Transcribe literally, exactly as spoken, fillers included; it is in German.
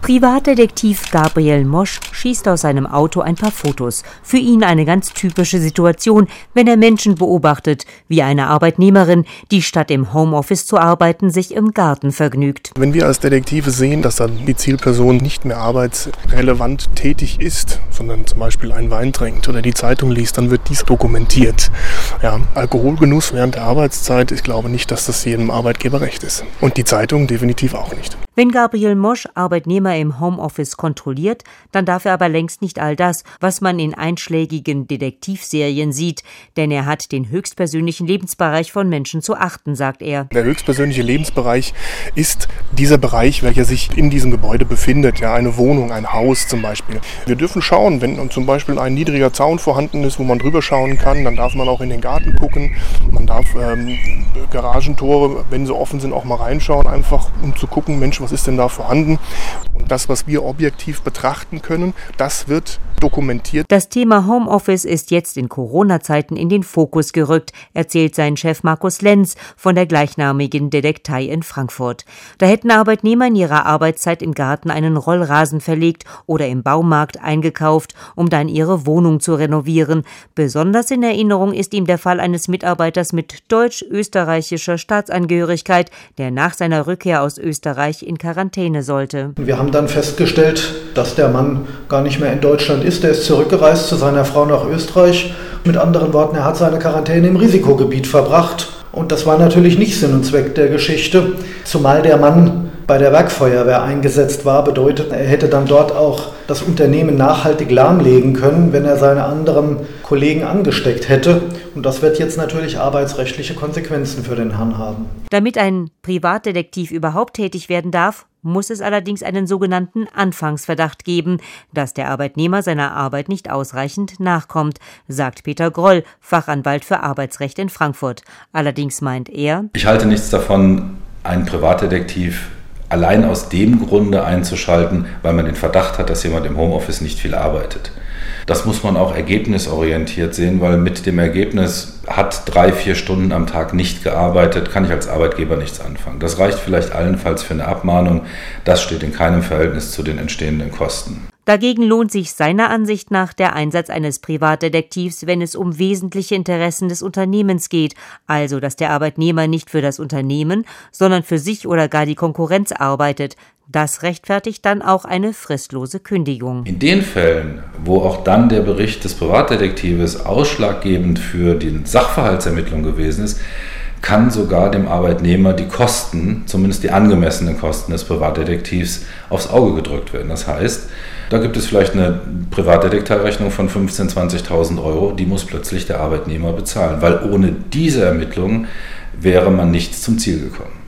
Privatdetektiv Gabriel Mosch schießt aus seinem Auto ein paar Fotos. Für ihn eine ganz typische Situation, wenn er Menschen beobachtet, wie eine Arbeitnehmerin, die statt im Homeoffice zu arbeiten, sich im Garten vergnügt. Wenn wir als Detektive sehen, dass dann die Zielperson nicht mehr arbeitsrelevant tätig ist, sondern zum Beispiel einen Wein trinkt oder die Zeitung liest, dann wird dies dokumentiert. Ja, Alkoholgenuss während der Arbeitszeit, ich glaube nicht, dass das jedem Arbeitgeber recht ist. Und die Zeitung definitiv auch nicht. Wenn Gabriel Mosch Arbeitnehmer im Homeoffice kontrolliert, dann darf er aber längst nicht all das, was man in einschlägigen Detektivserien sieht, denn er hat den höchstpersönlichen Lebensbereich von Menschen zu achten, sagt er. Der höchstpersönliche Lebensbereich ist dieser Bereich, welcher sich in diesem Gebäude befindet, ja, eine Wohnung, ein Haus zum Beispiel. Wir dürfen schauen, wenn zum Beispiel ein niedriger Zaun vorhanden ist, wo man drüber schauen kann, dann darf man auch in den Garten gucken, man darf ähm, Garagentore, wenn sie offen sind, auch mal reinschauen, einfach um zu gucken, Mensch, was ist denn da vorhanden? Und das, was wir objektiv betrachten können, das wird dokumentiert. Das Thema Homeoffice ist jetzt in Corona-Zeiten in den Fokus gerückt, erzählt sein Chef Markus Lenz von der gleichnamigen Detektei in Frankfurt. Da hätten Arbeitnehmer in ihrer Arbeitszeit im Garten einen Rollrasen verlegt oder im Baumarkt eingekauft, um dann ihre Wohnung zu renovieren. Besonders in Erinnerung ist ihm der Fall eines Mitarbeiters mit deutsch-österreichischer Staatsangehörigkeit, der nach seiner Rückkehr aus Österreich in Quarantäne sollte. Wir haben dann festgestellt, dass der Mann gar nicht mehr in Deutschland ist. Er ist zurückgereist zu seiner Frau nach Österreich. Mit anderen Worten, er hat seine Quarantäne im Risikogebiet verbracht. Und das war natürlich nicht Sinn und Zweck der Geschichte, zumal der Mann bei der Werkfeuerwehr eingesetzt war, bedeutet, er hätte dann dort auch das Unternehmen nachhaltig lahmlegen können, wenn er seine anderen Kollegen angesteckt hätte. Und das wird jetzt natürlich arbeitsrechtliche Konsequenzen für den Herrn haben. Damit ein Privatdetektiv überhaupt tätig werden darf, muss es allerdings einen sogenannten Anfangsverdacht geben, dass der Arbeitnehmer seiner Arbeit nicht ausreichend nachkommt, sagt Peter Groll, Fachanwalt für Arbeitsrecht in Frankfurt. Allerdings meint er: Ich halte nichts davon, einen Privatdetektiv allein aus dem Grunde einzuschalten, weil man den Verdacht hat, dass jemand im Homeoffice nicht viel arbeitet. Das muss man auch ergebnisorientiert sehen, weil mit dem Ergebnis hat drei, vier Stunden am Tag nicht gearbeitet, kann ich als Arbeitgeber nichts anfangen. Das reicht vielleicht allenfalls für eine Abmahnung, das steht in keinem Verhältnis zu den entstehenden Kosten. Dagegen lohnt sich seiner Ansicht nach der Einsatz eines Privatdetektivs, wenn es um wesentliche Interessen des Unternehmens geht, also dass der Arbeitnehmer nicht für das Unternehmen, sondern für sich oder gar die Konkurrenz arbeitet. Das rechtfertigt dann auch eine fristlose Kündigung. In den Fällen, wo auch dann der Bericht des Privatdetektives ausschlaggebend für die Sachverhaltsermittlung gewesen ist, kann sogar dem Arbeitnehmer die Kosten, zumindest die angemessenen Kosten des Privatdetektivs, aufs Auge gedrückt werden. Das heißt, da gibt es vielleicht eine Privatdetektivrechnung von fünfzehntausend, zwanzigtausend Euro, die muss plötzlich der Arbeitnehmer bezahlen, weil ohne diese Ermittlung wäre man nicht zum Ziel gekommen.